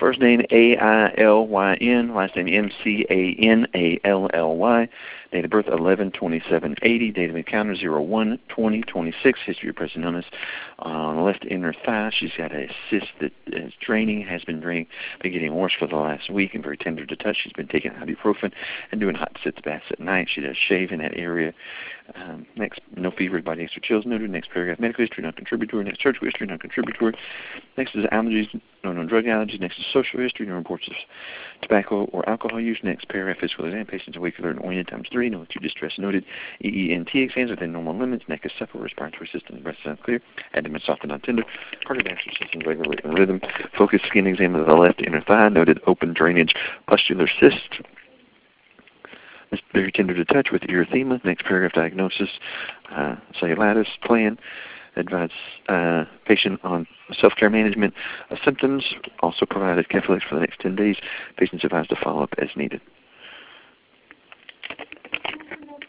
First name A-I-L-Y-N, last name M-C-A-N-A-L-L-Y. Date of birth 11/27/80. Date of encounter 01/20/26. History of breast illness on the left inner thigh. She's got a cyst that is draining, has been draining, been getting worse for the last week, and very tender to touch. She's been taking ibuprofen and doing hot sitz baths at night. She does shave in that area. Next, no fever, body aches or chills noted. Next paragraph, medical history, non-contributory. Next, surgical history, non-contributory. Next is allergies, no drug allergies. Next is social history, no reports of tobacco or alcohol use. Next paragraph, physical exam, patients awake, alert, and oriented times 3. No acute distress noted. EENT exams within normal limits. Neck is supple, respiratory system, breast sounds clear. Abdomen soft and non-tender. Cardiovascular system regular in rhythm. Focus skin exam of the left inner thigh noted open drainage, pustular cyst. It's very tender to touch with erythema. Next paragraph, diagnosis, cellulitis plan. Advise patient on self-care management of symptoms. Also provided Keflex for the next 10 days. Patients advised to follow up as needed.